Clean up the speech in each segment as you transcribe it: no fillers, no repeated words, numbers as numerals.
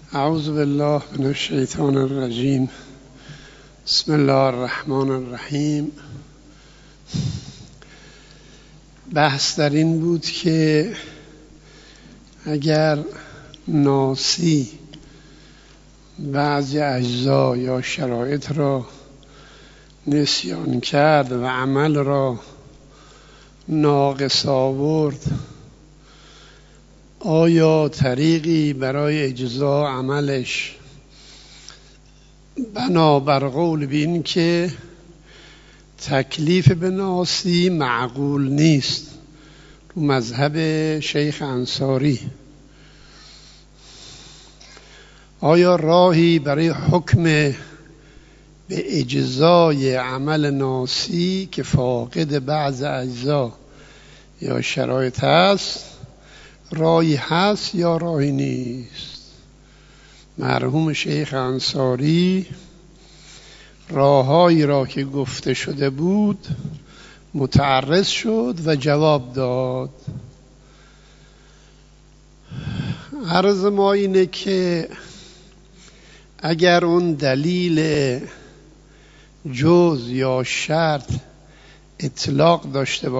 اعوذ بالله من الشیطان الرجیم. بسم الله الرحمن الرحیم. بحث در این بود که اگر ناسی بعضی اجزا یا شرایط را نسیان کرد و عمل را ناقص آورد، آیا طریقی برای اجزا عملش بنابر قول بین که تکلیف به ناسی معقول نیست تو مذهب شیخ انصاری، آیا راهی برای حکم به اجزای عمل ناسی که فاقد بعض اجزا یا شرایط هست راهی هست یا راهی نیست؟ مرحوم شیخ انصاری راههایی را که گفته شده بود متعرض شد و جواب داد. عرض ما اینه که اگر اون دلیل جز یا شرط اطلاق داشته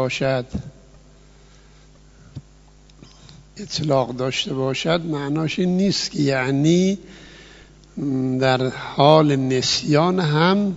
باشد معناش این نیست که یعنی در حال نسیان هم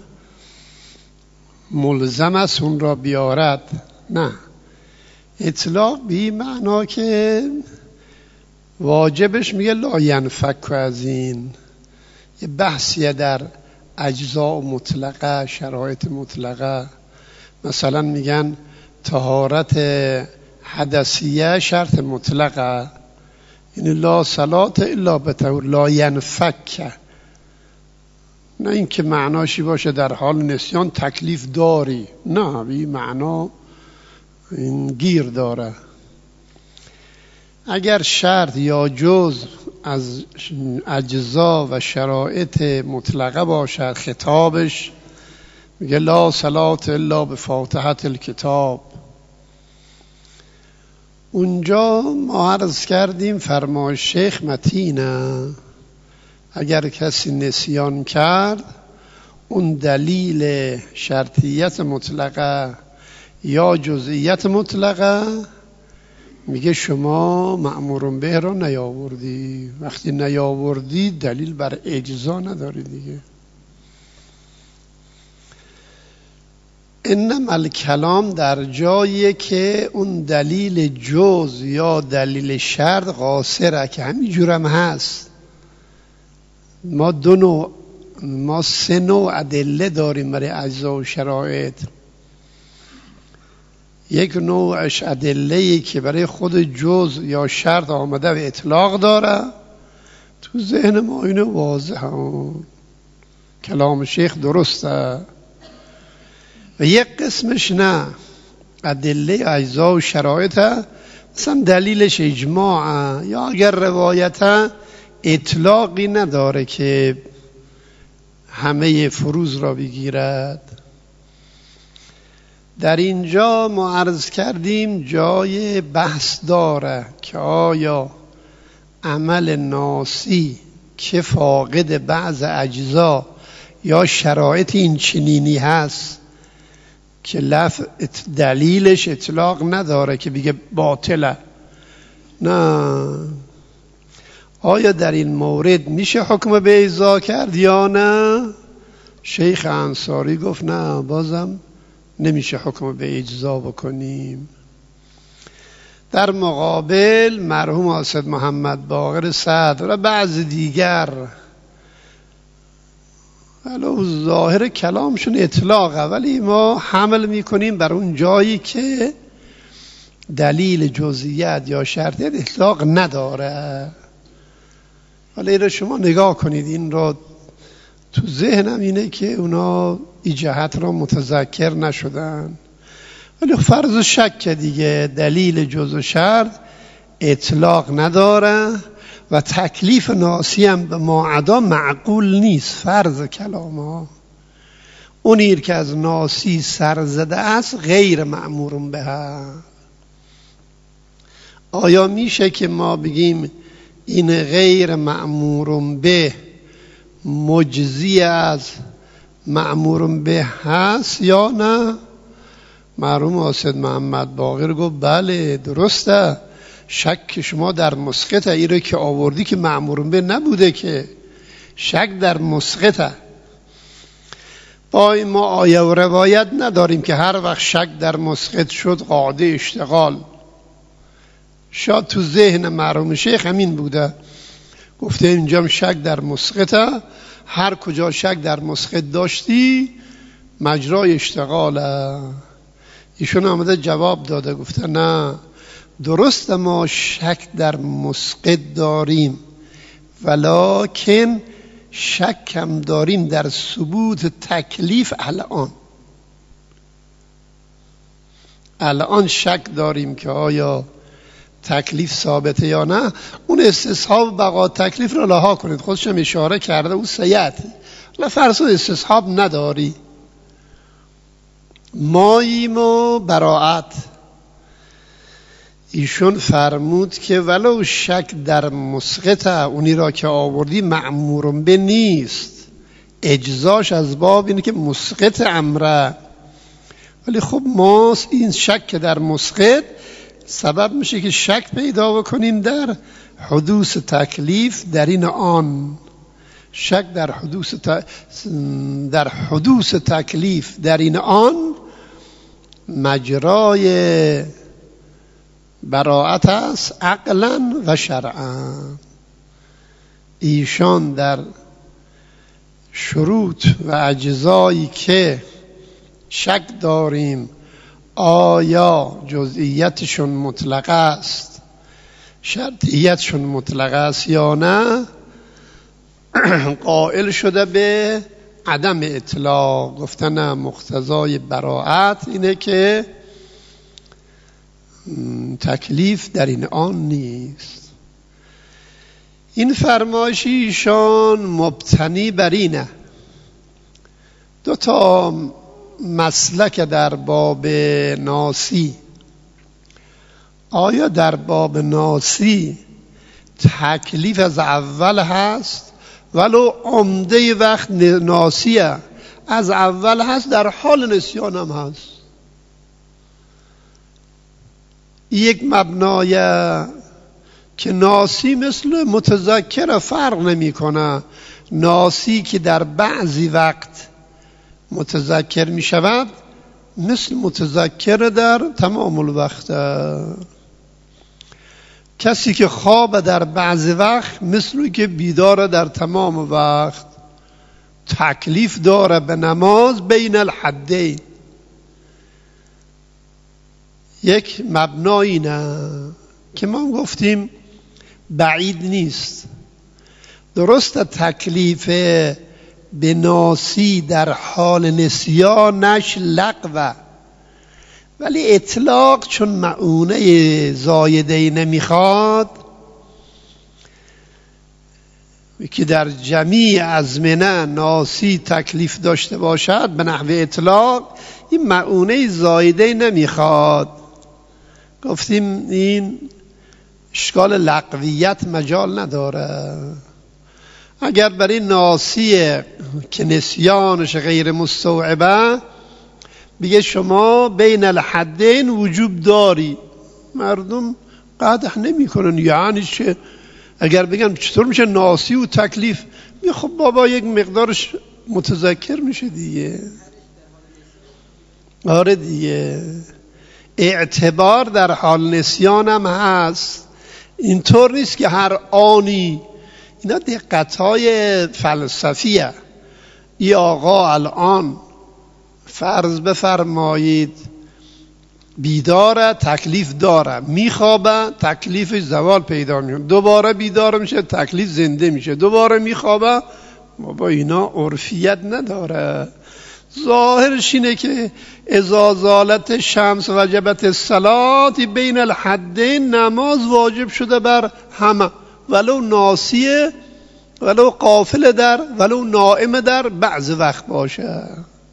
ملزم است اون را بیارد. نه، اطلاق به معنا که واجبش میگه لا ینفک از این. یه بحثیه در اجزاء مطلقه، شرایط مطلقه. مثلا میگن طهارت حدثیه شرط مطلقه، یعنی لا صلات الا بطهور، لا ینفک. نه اینکه معناشی باشه در حال نسیان تکلیف داری، نه، بی معنا این گیر داره. اگر شرط یا جز از اجزا و شرایط مطلقه باشد، خطابش میگه لا صلات الا بفاتحة الکتاب. اونجا ما عرض کردیم فرمای شیخ متینه، اگر کسی نسیان کرد اون دلیل شرطیت مطلقه یا جزئیت مطلقه میگه شما مأمور به را نیاوردی. وقتی نیاوردی دلیل بر اجزا نداری دیگه. انما الکلام در جایی که اون دلیل جز یا دلیل شرط قاصره، که همین جورم هست. ما سه نوع ادله داریم برای اجزا و شرایط. یک نوعش ادله‌ای که برای خود جز یا شرط آمده و اطلاق داره، تو ذهن ما اینو واضحه، کلام شیخ درسته. و یک قسمش نه، ادله اجزا و شرایط مثلا دلیلش اجماعه، یا اگر روایت اطلاقی نداره که همه فروض را بگیرد. در اینجا ما عرض کردیم جای بحث داره که آیا عمل ناسی که فاقد بعض اجزا یا شرایط این چنینی هست که دلیلش اطلاق نداره که بگه باطله، نه، آیا در این مورد میشه حکم به اجزا کرد یا نه؟ شیخ انصاری گفت نه، بازم نمیشه حکم به اجزا بکنیم. در مقابل مرحوم اسد محمد باقر صدر و بعض دیگر ولو ظاهر کلامشون اطلاقه، ولی ما حمل میکنیم بر اون جایی که دلیل جزئیت یا شرطیت اطلاق نداره. ولی را شما نگاه کنید، این را تو ذهنم اینه که اونا این جهت را متذکر نشدن، ولی فرض شک دیگه، دلیل جز و شرط اطلاق نداره و تکلیف ناسی هم به ماعدا معقول نیست. فرض کلام ها اونیر که از ناسی سر زده است غیر مأمور به. آیا میشه که ما بگیم این غیر مأمور به مجزی از مأمور به هست یا نه؟ مرحوم حاسد محمد باقر گفت بله درسته، شک شما در مسقطه، ای رو که آوردی که مأمور به نبوده، که شک در مسقطه. با ما آیه و روایت نداریم که هر وقت شک در مسقط شد قاعده اشتغال. شاید تو ذهن مرحوم شیخ همین بوده، گفته اینجا شک در مسقطه، هر کجا شک در مسقط داشتی مجرای اشتغاله. ایشون آمده جواب داده، گفته نه درسته ما شک در مسقط داریم، ولکن شک هم داریم در ثبوت تکلیف. الان شک داریم که آیا تکلیف ثابته یا نه. اون استصحاب بقا تکلیف رو لها کنید، خودشم اشاره کرده او سیعتی. حالا فرض استصحاب نداری، ماییم و براعت. ایشون فرمود که ولو شک در مسقطه، اونی را که آوردی مأمور به نیست، اجزاش از باب اینه که مسقط امره. ولی خب ما این شک در مسقط سبب میشه که شک پیدا بکنیم در حدوث تکلیف در این آن. شک در حدوث تکلیف در این آن مجرای براعت است عقلا و شرعا. ایشان در شروط و اجزایی که شک داریم آیا جزئیتشون مطلقه است، شرطیتشون مطلقه است یا نه، قائل شده به عدم اطلاق. گفتن مقتضای براعت اینه که تکلیف در این آن نیست. این فرمایش ایشان مبتنی بر اینه. دو تا مسلک در باب ناسی. آیا در باب ناسی تکلیف از اول هست؟ ولو عمده وقت ناسیه از اول هست، در حال نسیان هم هست. یک مبنای که ناسی مثل متذکر فرق نمی کنه. ناسی که در بعضی وقت متذکر می شود مثل متذکر در تمام الوقت. کسی که خواب در بعضی وقت مثل که بیدار در تمام وقت. تکلیف داره به نماز بین الحدین. یک مبنایی نه که ما گفتیم بعید نیست. درست تکلیف به ناسی در حال نسیانش لغوه، ولی اطلاق چون معونه زایده نمیخواد که در جمیع ازمنه ناسی تکلیف داشته باشد به نحو اطلاق، این معونه زایده نمیخواد. گفتیم این اشکال لغویت مجال نداره. اگر برای ناسی که نسیانش غیر مستوعبه بگه شما بین الحدین وجوب داری، مردم قدح نمی کنن. یعنی چه؟ اگر بگن چطور میشه ناسی و تکلیف، خب بابا یک مقدارش متذکر میشه دیگه. آره دیگه، اعتبار در حال نسیان هم هست. اینطور نیست که هر آنی. اینا دقت‌های فلسفیه. ای آقا الان فرض بفرمایید بیداره، تکلیف داره، میخوابه، تکلیفش زوال پیدا میشه، دوباره بیدار میشه، تکلیف زنده میشه، دوباره میخوابه. بابا اینا عرفیت نداره. ظاهرش اینه که اذا زالت شمس وجبت الصلاة بین الحدین، نماز واجب شده بر همه، ولو ناسیه، ولو غافل در، ولو نائم در بعض وقت باشه.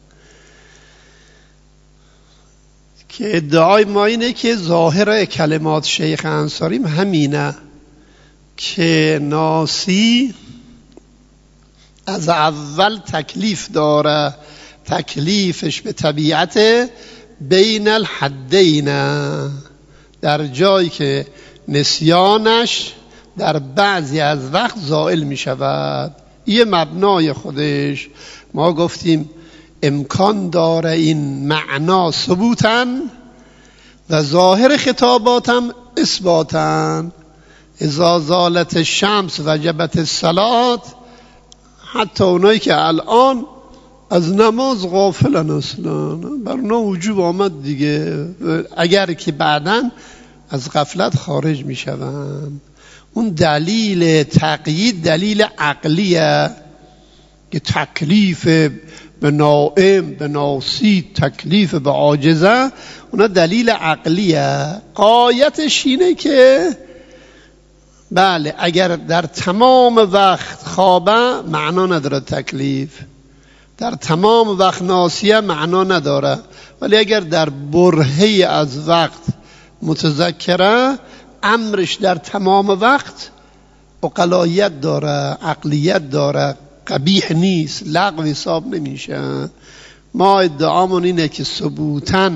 که ادعای ما اینه که ظاهر کلمات شیخ انصاری همینه که ناسی از اول تکلیف داره، تکلیفش به طبیعت بین الحدین، در جایی که نسیانش در بعضی از وقت زائل می شود. یه مبنای خودش ما گفتیم امکان داره این معنا ثبوتن و ظاهر خطاباتم اثباتن. اذا زالت الشمس وجبت الصلاة، حتی اونایی که الان از نماز غافلن اصلا بر اونا وجوب آمد دیگه، اگر که بعداً از غفلت خارج می شوند. اون دلیل تقیید دلیل عقلیه که تکلیف به نائم، به ناسی، تکلیف به عاجزه، اونا دلیل عقلیه. غایتش اینه که بله اگر در تمام وقت خوابه معنا نداره تکلیف، در تمام وقت ناسیه معنا نداره، ولی اگر در برهه از وقت متذکره امرش در تمام وقت عقلایت داره، عقلیت داره، قبیح نیست، لغو حساب نمیشه. ما ادعامون اینه که ثبوتاً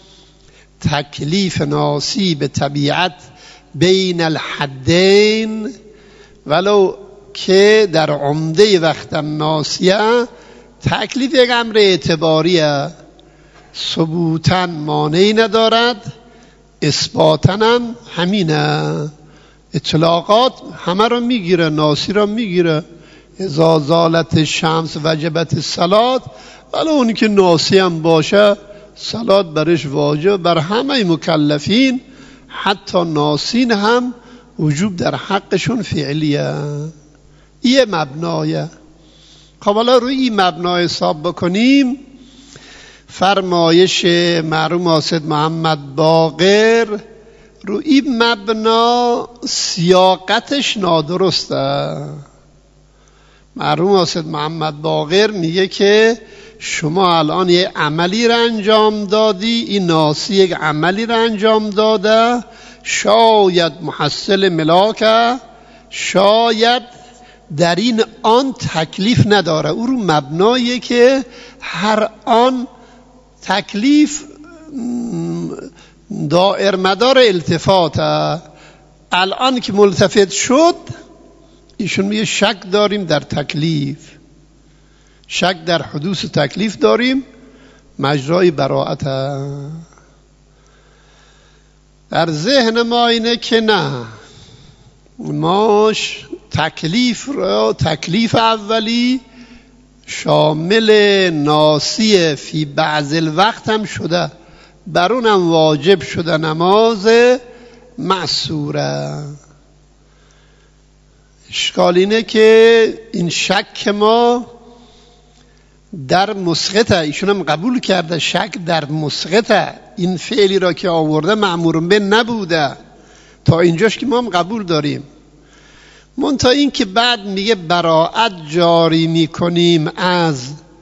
تکلیف ناسی به طبیعت بین الحدین، ولو که در عمده وقت ناسیه تکلیف یک امر اعتباریه، ثبوتاً مانعی ندارد، اثباتاً هم همینه. اطلاقات همه رو میگیره، ناسی رو میگیره. اذا زالت الشمس وجبت الصلاة، ولی اونی که ناسی هم باشه صلات برش واجب، بر همه مکلفین حتی ناسین هم وجوب در حقشون فعلیه. یه مبنایه. خب حالا روی این مبنای حساب بکنیم. فرمایش مرحوم حاسد محمد باقر روی این مبنا سیاقتش نادرسته. مرحوم حاسد محمد باقر میگه که شما الان یه عملی را انجام دادی، این ناسی یک عملی را انجام داده، شاید محصل ملاکه، شاید در این آن تکلیف نداره. او رو مبناییه که هر آن تکلیف دائر مدار التفاته. الان که ملتفت شد ایشون میگه شک داریم در تکلیف، شک در حدوث تکلیف داریم، مجرای براءت. در ذهن ما اینه که نه، ماش تکلیف را، تکلیف اولی شامل ناسی فی بعض الوقت هم شده، بر اونم واجب شده نماز معصوره. اشکال اینه که این شک ما در مسقطه، ایشون هم قبول کرده شک در مسقطه، این فعلی را که آورده مأمورون به نبوده، تا اینجاش که ما هم قبول داریم. منتها این که بعد میگه براءت جاری میکنیم از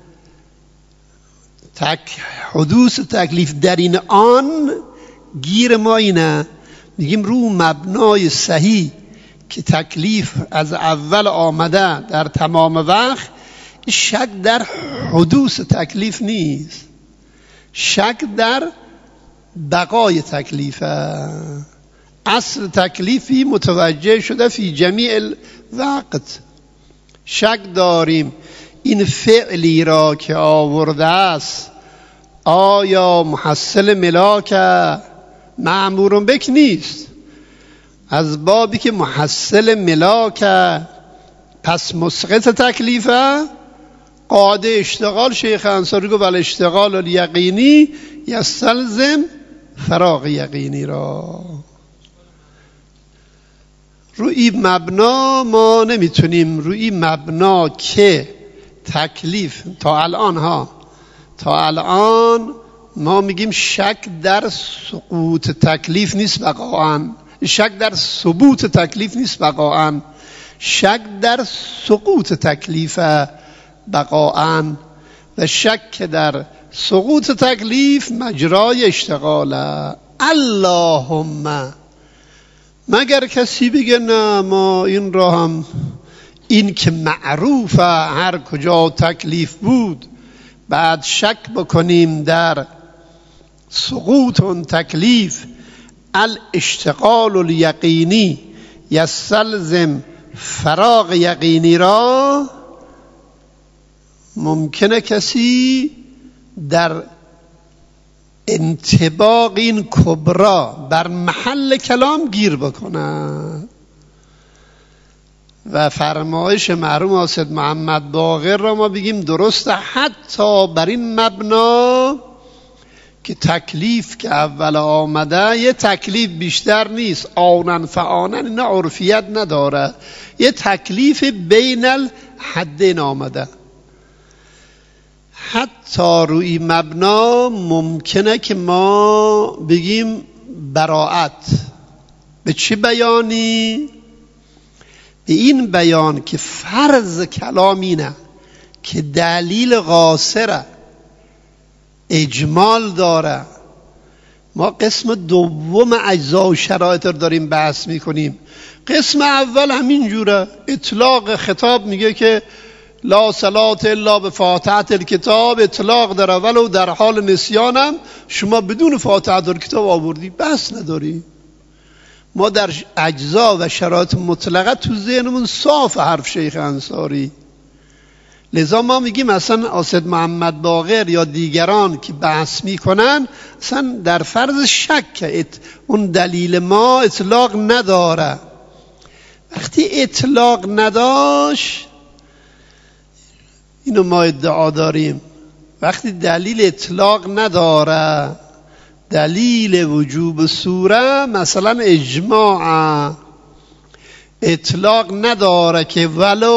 حدوث تکلیف در این آن، گیر ما اینه، میگیم رو مبنای صحیح که تکلیف از اول آمده در تمام وقت، شک در حدوث تکلیف نیست، شک در بقای تکلیفه. اصل تکلیفی متوجه شده فی جمیع الوقت. شک داریم این فعلی را که آورده است آیا محصل ملاک مأمور بک نیست، از بابی که محصل ملاک پس مسقط تکلیفه. قاعده اشتغال شیخ انصاری گفت الاشتغال الیقینی یستلزم فراغ یقینی را. روی مبنا ما نمیتونیم، روی مبنا که تکلیف تا الان ما میگیم شک در سقوط تکلیف نیست بقاعاً، شک در ثبوت تکلیف نیست بقاعاً، شک در سقوط تکلیف بقاعاً، و شک در سقوط تکلیف مجرای اشتغاله. اللهم مگر کسی بگه نه ما این را هم، این که معروفه هر کجا تکلیف بود، بعد شک بکنیم در سقوط اون تکلیف. الاشتغال الیقینی یستلزم فراغ یقینی را. ممکنه کسی در انطباق این کبرا بر محل کلام گیر بکنه و فرمایش مرحوم حاسد محمد باقر را ما بگیم درسته، حتی بر این مبنا که تکلیف که اول آمده یه تکلیف بیشتر نیست، آنن فآنن، اینا عرفیت نداره، یه تکلیف بین الحدین آمده. حتی روی مبنا ممکنه که ما بگیم براعت. به چه بیانی؟ به این بیان که فرض کلام اینه که دلیل قاصره، اجمال داره. ما قسم دوم اجزا و شرایط رو داریم بحث میکنیم. قسم اول همین جوره، اطلاق خطاب میگه که لا صلاة الا بفاتحة الکتاب، اطلاق داره، ولو در حال نسیانم شما بدون فاتحة الکتاب آوردی، بحث نداری. ما در اجزا و شرایط مطلقه تو ذهنمون صاف حرف شیخ انصاری. لذا ما میگیم اصلا حاسد محمد باقر یا دیگران که بحث میکنن اصلا در فرض شک، اون دلیل ما اطلاق نداره. وقتی اطلاق نداشت، اینو ما ادعا داریم، وقتی دلیل اطلاق نداره، دلیل وجوب سوره مثلا اجماع، اطلاق نداره که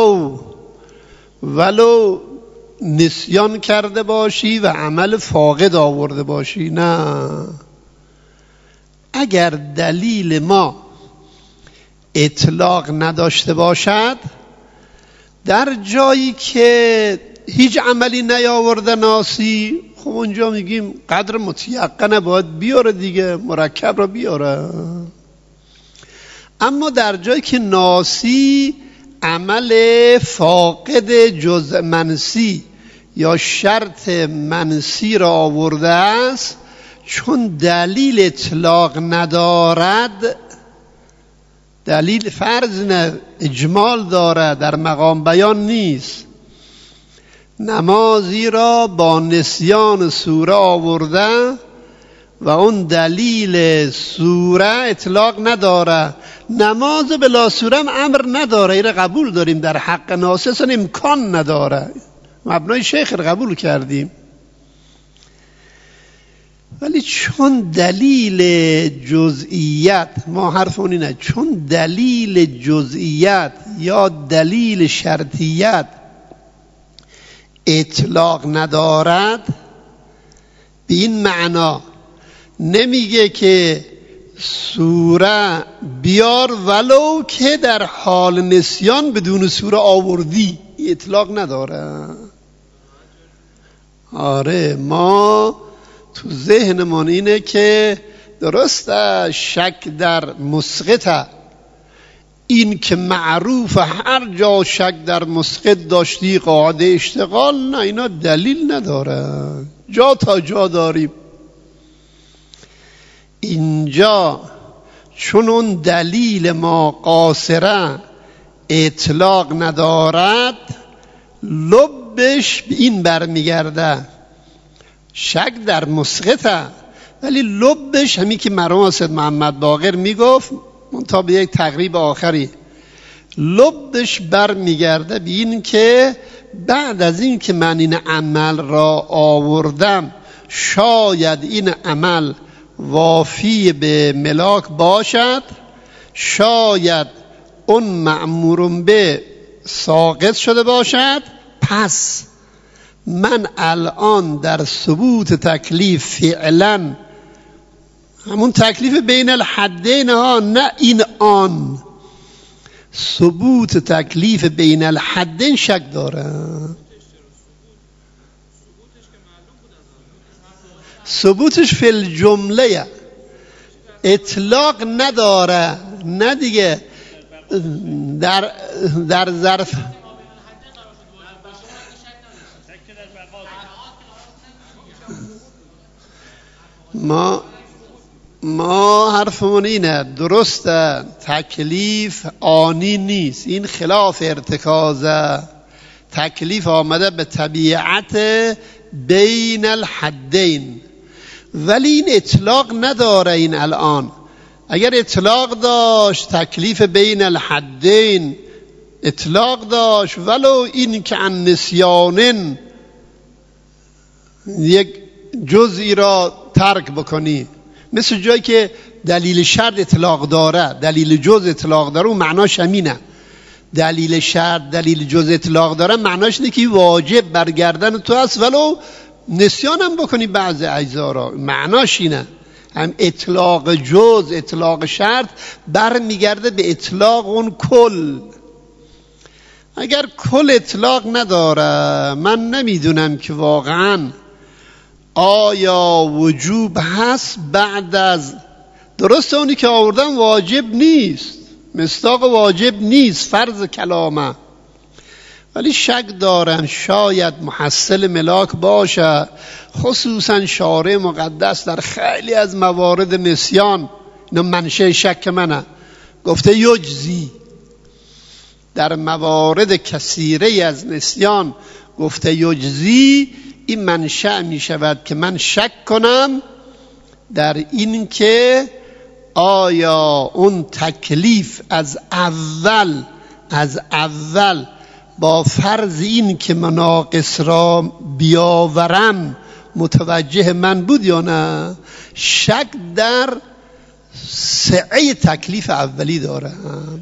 ولو نسیان کرده باشی و عمل فاقد آورده باشی، نه. اگر دلیل ما اطلاق نداشته باشد، در جایی که هیچ عملی نیاورده ناسی، خب اونجا میگیم قدر متیقنه باید بیاره دیگه، مرکب را بیاره. اما در جایی که ناسی عمل فاقد جزء منسی یا شرط منسی را آورده است، چون دلیل اطلاق ندارد، دلیل فرض نه، اجمال داره، در مقام بیان نیست، نمازی را با نسیان سوره آورده و اون دلیل سوره اطلاق نداره، نماز بلا سوره هم امر نداره، این قبول داریم در حق ناسس امکان نداره، مبنای شیخ رو قبول کردیم. ولی چون دلیل جزئیت، ما حرفون اینه، چون دلیل جزئیت یا دلیل شرطیت اطلاق ندارد، به این معنا نمیگه که سوره بیار ولو که در حال نسیان بدون سوره آوردی، اطلاق نداره. آره، ما تو ذهنمون اینه که درسته شک در مسقطه، این که معروف هر جا شک در مسقط داشتی قاعده اشتغال، نه، اینا دلیل نداره، جا تا جا داریم. اینجا چون اون دلیل ما قاصره اطلاق ندارد، لبش به این برمیگرده، شک در مسقطه، ولی لبش همین که مرحوم حاسد محمد باقر میگفت، منتها به یک تقریب آخری، لبش برمیگرده به این که بعد از این که من این عمل را آوردم، شاید این عمل وافی به ملاک باشد، شاید اون مأمورون به ساقط شده باشد، پس من الان در ثبوت تکلیف فعلا، همون تکلیف بین الحدین ها، نه این آن، ثبوت تکلیف بین الحدین شک داره. ثبوتش فی الجمله، اطلاق نداره، نه دیگه. در ظرف ما حرفمون اینه، درسته تکلیف آنی نیست، این خلاف ارتکازه. تکلیف آمده به طبیعت بین الحدین، ولی این اطلاق نداره. این الان اگر اطلاق داشت، تکلیف بین الحدین اطلاق داشت، ولو این که عن نسیان یک جزئی را ترک بکنی، مثل جایی که دلیل شرط اطلاق داره، دلیل جز اطلاق داره، اون معناش همینه. دلیل شرط دلیل جز اطلاق داره معناش اینه که واجب برگردن تو هست، ولو نسیان هم بکنی بعض اجزا را، معناش اینه. هم اطلاق جز اطلاق شرط برمیگرده به اطلاق اون کل. اگر کل اطلاق نداره، من نمیدونم که واقعا آیا وجوب هست بعد از، درسته اونی که آوردن واجب نیست، مصداق واجب نیست، فرض کلامه، ولی شک دارم شاید محصل ملاک باشه. خصوصا شارع مقدس در خیلی از موارد نسیان، اینو منشه شک منه، گفته یجزی. در موارد کثیره از نسیان گفته یجزی. این منشأ می شود که من شک کنم در این که آیا اون تکلیف از اول با فرض این که مناقص را بیاورم متوجه من بود یا نه. شک در سعه تکلیف اولی دارم.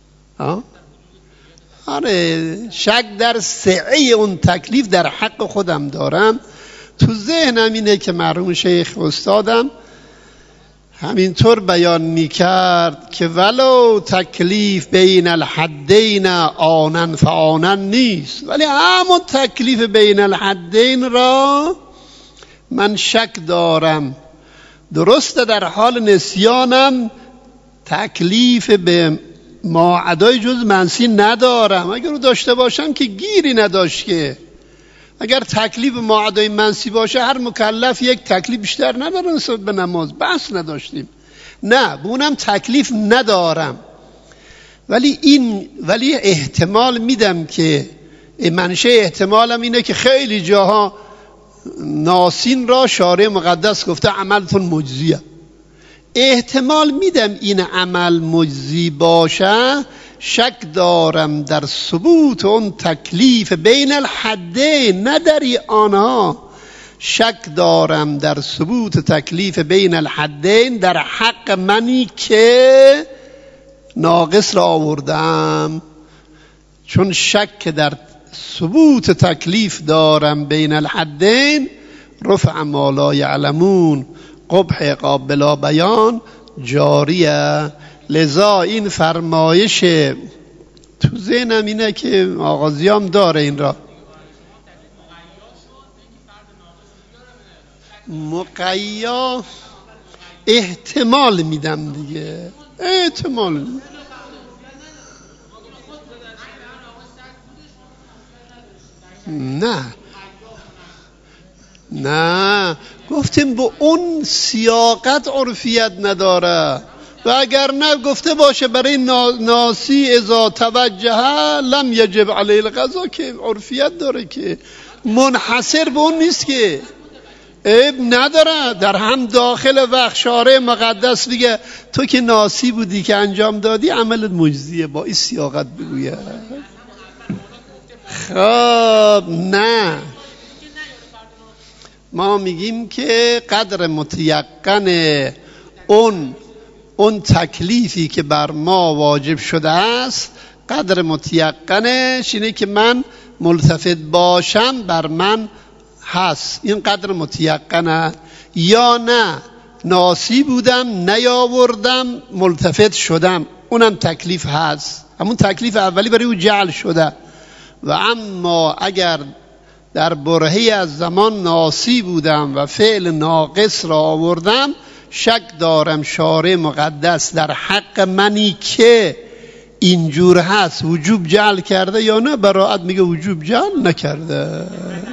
آره، شک در سعه اون تکلیف در حق خودم دارم. تو ذهنم اینه که مرحوم شیخ استادم همینطور بیان میکرد که ولو تکلیف بین الحدین آنن فآنن نیست، ولی همون تکلیف بین الحدین را من شک دارم. درسته در حال نسیانم تکلیف به ماعدای جز منسی ندارم. اگر رو داشته باشم که گیری نداشت که. اگر تکلیف ماعدای منسی باشه، هر مکلف یک تکلیف بیشتر نداره نسبت به نماز، بحث نداشتیم. نه، به اونم تکلیف ندارم، ولی احتمال میدم که منشه احتمالم اینه که خیلی جاها ناسین را شارع مقدس گفته عملتون مجزیه. احتمال میدم این عمل مجزی باشه. شک دارم در ثبوت اون تکلیف بین الحدین، نه در آنها. شک دارم در ثبوت تکلیف بین الحدین در حق منی که ناقص را آوردم. چون شک در ثبوت تکلیف دارم بین الحدین، رفع ما لا یعلمون قبح قابلا بیان جاریه. لذا این فرمایش تو ذهنم اینه که آغازیام داره این را. مقیا احتمال میدم دیگه، احتمال. نه گفتیم به اون سیاقت عرفیت نداره. و اگر نه گفته باشه برای ناسی اذا توجه لم یجب علیه القضا، که عرفیت داره، که منحصر به اون نیست، که عیب نداره. در هم داخل وقت شارع مقدس دیگه تو که ناسی بودی که انجام دادی عملت مجزیه، با این سیاقت بگوید. خب نه، ما میگیم که قدر متیقن اون تکلیفی که بر ما واجب شده است، قدر متیقنش اینه که من ملتفت باشم بر من هست. این قدر متیقنه. یا نه ناسی بودم نیاوردم ملتفت شدم، اونم تکلیف هست، همون تکلیف اولی برای او جعل شده. و اما اگر در برهه‌ای از زمان ناسی بودم و فعل ناقص را آوردم، شک دارم شارع مقدس در حق منی که اینجور هست وجوب جعل کرده یا نه. براءت میگه وجوب جعل نکرده.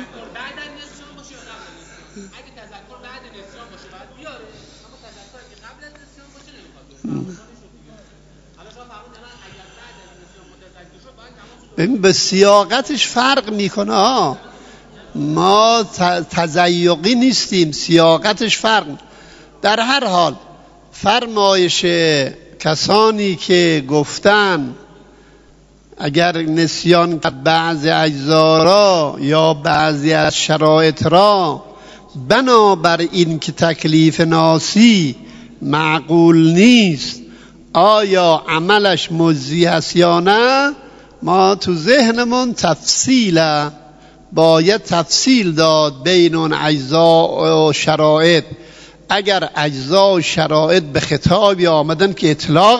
ببین به سیاقتش فرق میکنه. ما تزیقی نیستیم، سیاقتش فرق. در هر حال فرمایش کسانی که گفتن اگر نسیان بعضی اجزا را یا بعضی از شرایط را بنابر این که تکلیف ناسی معقول نیست آیا عملش مجزی هست یا نه، ما تو ذهنمون باید تفصیل داد بین اون اجزا و شرایط. اگر اجزا و شرایط به خطابی آمدن که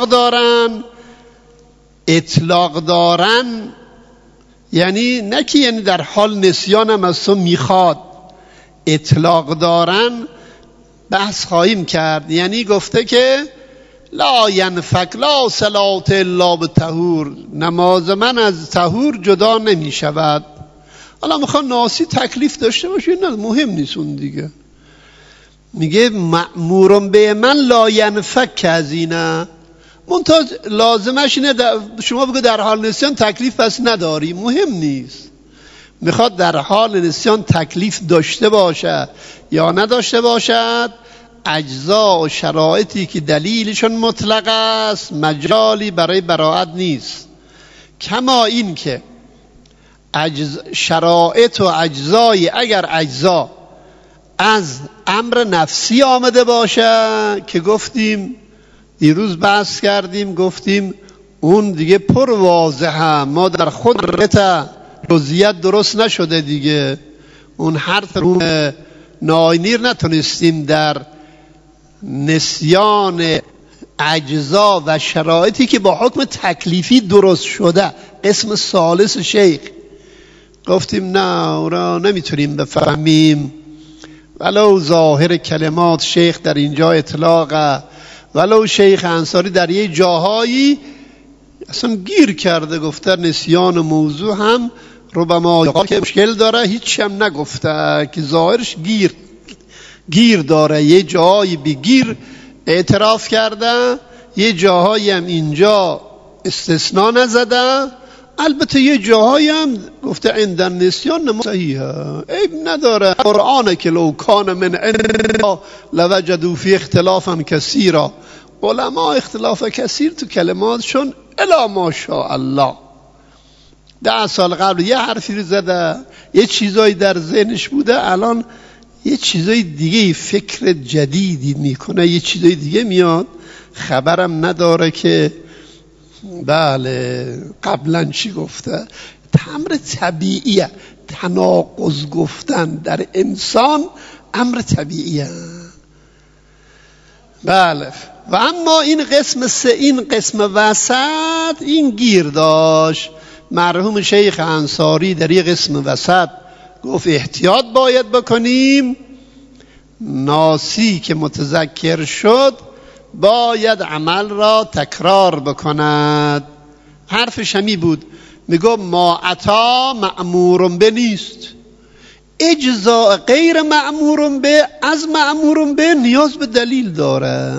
اطلاق دارن یعنی نه که یعنی در حال نسیان هم از تو میخواد، اطلاق دارن بحث خواهیم کرد. یعنی گفته که لا ینفک لا صلاة الا بطهور، نماز من از طهور جدا نمی شود. حالا میخوان ناسی تکلیف داشته باشه، نه مهم نیست اون دیگه. میگه مأمورم به من لا ینفک از اینه، منتها لازمش اینه شما بگو در حال نسیان تکلیف پس نداری، مهم نیست. میخواد در حال نسیان تکلیف داشته باشد یا نداشته باشد، اجزا و شرایطی که دلیلشون مطلق است مجالی برای براءت نیست. کما این که شرایط و اجزای اگر اجزا از امر نفسی آمده باشه که گفتیم دیروز بحث کردیم، گفتیم اون دیگه پر واضحه، ما در خود جزئیات درست نشده دیگه، اون حرف ناینیر نتونستیم در نسیان اجزا و شرایطی که با حکم تکلیفی درست شده قسم ثالث شیخ گفتیم نه اون نمیتونیم بفهمیم، ولو ظاهر کلمات شیخ در اینجا اطلاقه، ولو شیخ انصاری در یه جاهایی اصلا گیر کرده گفته نسیان موضوع هم ربما که مشکل داره، هیچ هم نگفته که ظاهرش گیر داره، یه جاهایی بگیر اعتراف کرده، یه جاهایی هم اینجا استثناء نزده، البته یه جاهایی هم گفته عند النسیان نماز صحیحه، عیب نداره. قرآن که لو کان من عند لوجدوا فی اختلافا کثیرا، علما اختلاف کثیر تو کلماتشون الا ماشاء الله. 10 سال قبل یه حرفی رو زده، یه چیزایی در ذهنش بوده، الان یه چیزای دیگه فکر جدیدی میکنه، یه چیزای دیگه میاد، خبرم نداره که بله قبلا چی گفته. امر طبیعیه، تناقض گفتن در انسان امر طبیعیه. بله. و اما این قسم وسط این گیر داشت. مرحوم شیخ انصاری در این قسم وسط گفت احتیاط باید بکنیم، ناسی که متذکر شد باید عمل را تکرار بکند. حرفش همی بود، میگو ما عطا مأمورم به نیست، اجزاء غیر مأمورم به از مأمورم به نیاز به دلیل داره.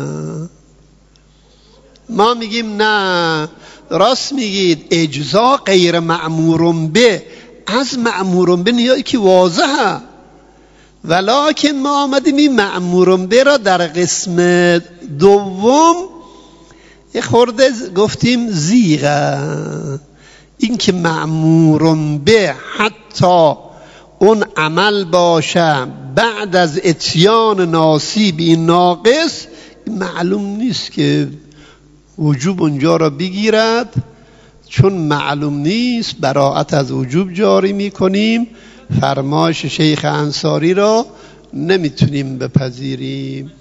ما میگیم نه، راست میگید، اجزاء غیر مأمورم به از مأمورم به نیازی که واضحه، ولکن ما آمدیم این مأمورم به را در قسم دوم یه خورده گفتیم زیغه. این که مأمورم به حتی اون عمل باشه بعد از اتیان ناسی به این ناقص، معلوم نیست که وجوب اونجا را بگیرد، چون معلوم نیست براءت از وجوب جاری میکنیم، فرمایش شیخ انصاری را نمیتونیم بپذیریم.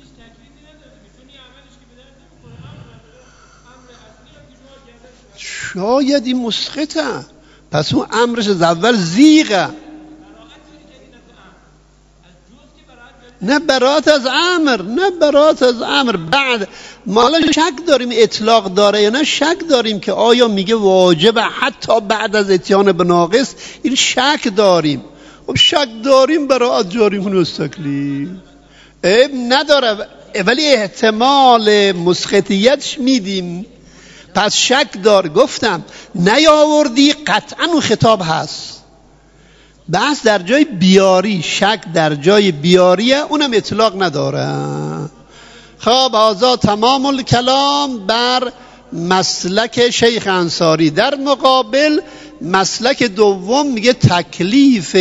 شاید این مسقطه، پس اون امرش از اول زیغه. نه برات از امر، نه برات از امر. بعد ما الان شک داریم اطلاق داره یا نه، شک داریم که آیا میگه واجبه حتی بعد از اتیان به ناقص، این شک داریم. خب شک داریم برات جاری کنه از تکلیف، عیب نداره، ولی احتمال مسقطیتش میدیم. پس شک دار، گفتم نیاوردی قطعا اون خطاب هست. بحث در جای بیاری، شک در جای بیاریه، اونم اطلاق نداره. خب هذا تمام الکلام بر مسلک شیخ انصاری. در مقابل مسلک دوم میگه تکلیف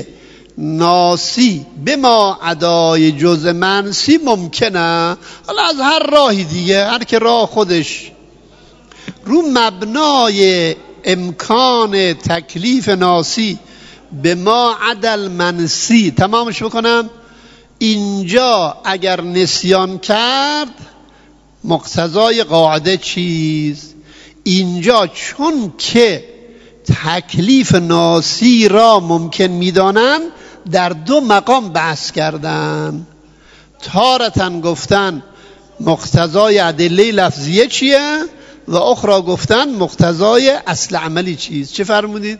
ناسی به ما عدای جزء منسی ممکنه، حالا از هر راهی دیگه، هر که راه خودش. رو مبنای امکان تکلیف ناسی به ما عدل منسی تمامش بکنم. اینجا اگر نسیان کرد مقتضای قاعده چیز؟ اینجا چون که تکلیف ناسی را ممکن میدانن، در دو مقام بحث کردن. تارتن گفتن مقتضای ادله لفظیه چیه و اخرى گفتن مقتضای اصل عملی چیز. چه فرمودید؟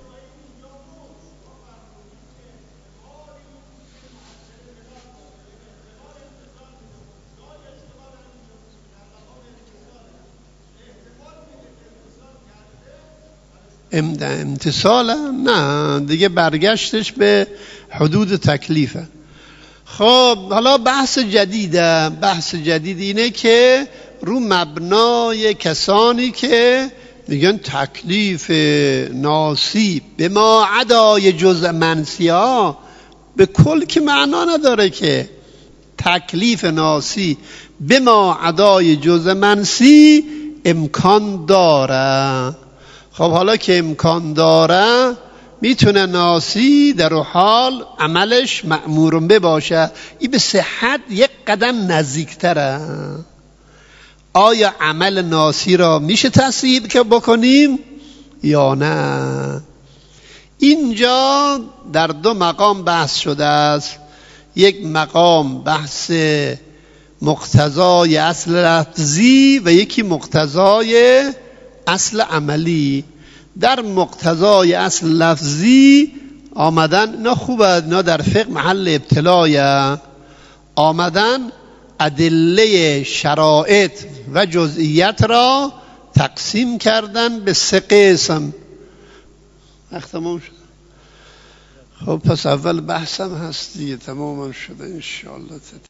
امتصال نه دیگه، برگشتش به حدود تکلیفه. خب حالا بحث جدیده. بحث جدید اینه که رو مبنای کسانی که میگن تکلیف ناسی به ما عدای جزء منسی ها، به کل که معنا نداره که تکلیف ناسی به ما عدای جزء منسی امکان داره. خب حالا که امکان داره، میتونه ناسی در حال عملش مأمور به باشه. این به صحت یک قدم نزدیکتره. آیا عمل ناسی را میشه تصحیح که بکنیم یا نه؟ اینجا در دو مقام بحث شده است. یک مقام بحث مقتضای اصل لفظی و یکی مقتضای اصل عملی. در مقتضای اصل لفظی آمدن، اینا خوبه، اینا در فقه محل ابتلایه، آمدن ادله شرائط و جزئیات را تقسیم کردن به 3 قسم. تمام شد. خب پس اول بحثم هست دیگه، تمام شده انشاءالله.